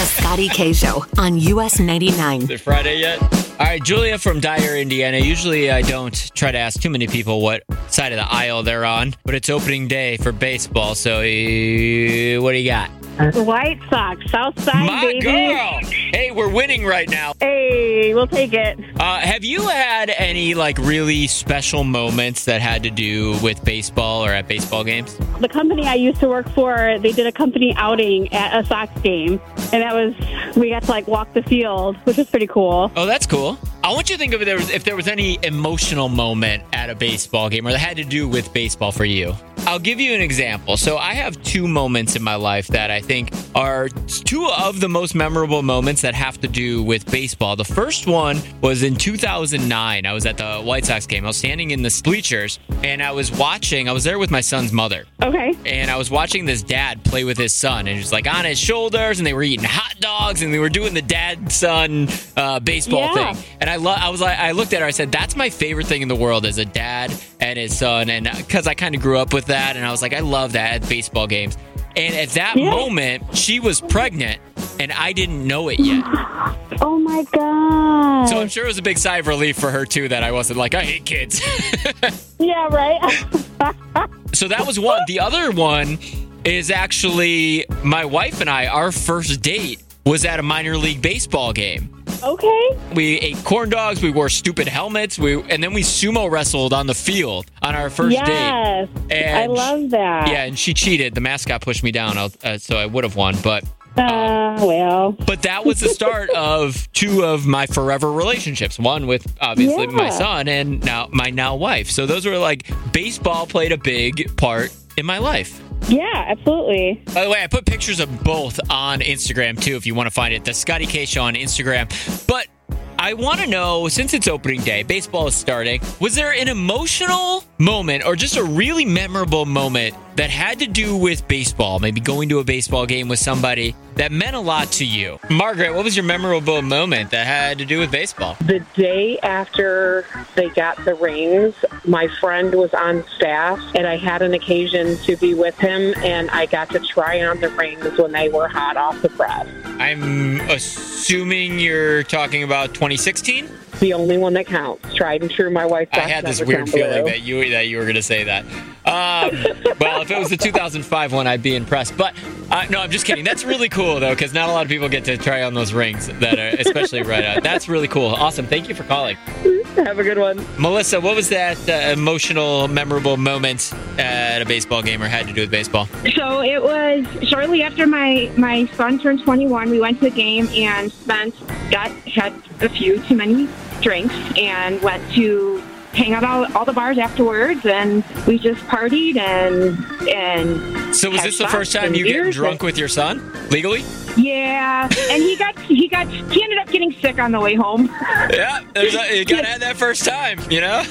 The Scotty K Show on US 99. Is it Friday yet? All right, Julia from Dyer, Indiana. Usually I don't try to ask too many people what side of the aisle they're on, but it's opening day for baseball, so what do you got? White Sox, South Side, My baby. girl! Hey, we're winning right now. Hey, we'll take it. Have you had any, really special moments that had to do with baseball or at baseball games? The company I used to work for, they did a company outing at a Sox game, and we got to, walk the field, which was pretty cool. Oh, that's cool. I want you to think of if there was any emotional moment at a baseball game or that had to do with baseball for you. I'll give you an example. So I have two moments in my life that I think are two of the most memorable moments that have to do with baseball. The first one was in 2009. I was at the White Sox game. I was standing in the bleachers, and I was there with my son's mother. Okay. And I was watching this dad play with his son, and he was on his shoulders, and they were eating hot dogs, and they were doing the dad-son baseball thing. And I looked at her, I said, that's my favorite thing in the world is a dad and his son. And because I kind of grew up with that, and I was like, I love that at baseball games. And at that moment, she was pregnant, and I didn't know it yet. Oh, my God. So I'm sure it was a big sigh of relief for her, too, that I wasn't I hate kids. Yeah, right? So that was one. The other one is actually my wife and I, our first date was at a minor league baseball game. Okay. We ate corn dogs, we wore stupid helmets, and then we sumo wrestled on the field on our first date. Yes, And I love that. Yeah, and she cheated. The mascot pushed me down, so I would have won. But well. But that was the start of two of my forever relationships. One with, obviously, my son and my wife. So those were baseball played a big part in my life. Yeah, absolutely. By the way, I put pictures of both on Instagram, too, if you want to find it. The Scotty K Show on Instagram. But I want to know, since it's opening day, baseball is starting, was there an emotional moment or just a really memorable moment that had to do with baseball, maybe going to a baseball game with somebody that meant a lot to you? Margaret, what was your memorable moment that had to do with baseball? The day after they got the rings, my friend was on staff, and I had an occasion to be with him, and I got to try on the rings when they were hot off the press. I'm assuming you're talking about 2016? The only one that counts. Tried and true. My wife. I had this weird feeling that you were going to say that. Well, if it was the 2005 one, I'd be impressed. But no, I'm just kidding. That's really cool though, because not a lot of people get to try on those rings that are especially right out. That's really cool. Awesome. Thank you for calling. Have a good one. Melissa, what was that emotional, memorable moment at a baseball game or had to do with baseball? So it was shortly after my son turned 21. We went to the game and had a few too many drinks and went to hang out all the bars afterwards, and we just partied and So was this the first time you get drunk with your son legally? Yeah, and he ended up getting sick on the way home. Yeah, you gotta have that first time, Yeah.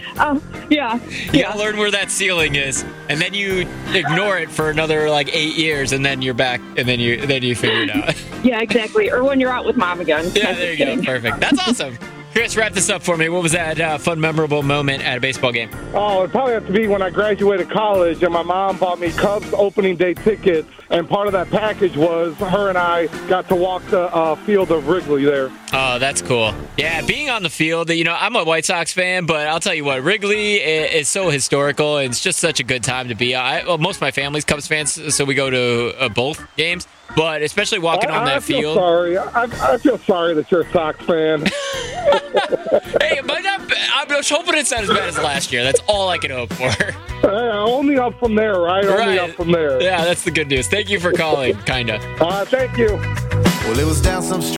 You gotta learn where that ceiling is, and then you ignore it for another 8 years, and then you're back, and then you figure it out. Yeah, exactly. Or when you're out with mom again. Yeah, there you go. Perfect. That's awesome. Chris, wrap this up for me. What was that fun, memorable moment at a baseball game? Oh, it probably have to be when I graduated college and my mom bought me Cubs opening day tickets, and part of that package was her and I got to walk the field of Wrigley there. Oh, that's cool. Yeah, being on the field, I'm a White Sox fan, but I'll tell you what, Wrigley is so historical, and it's just such a good time to be. Most of my family's Cubs fans, so we go to both games. But especially walking on that field. I feel sorry that you're a Sox fan. Hey, it might not. I'm just hoping it's not as bad as last year. That's all I can hope for. Only up from there, right? Only up from there. Yeah, that's the good news. Thank you for calling, kinda. Thank you. Well, it was down some street.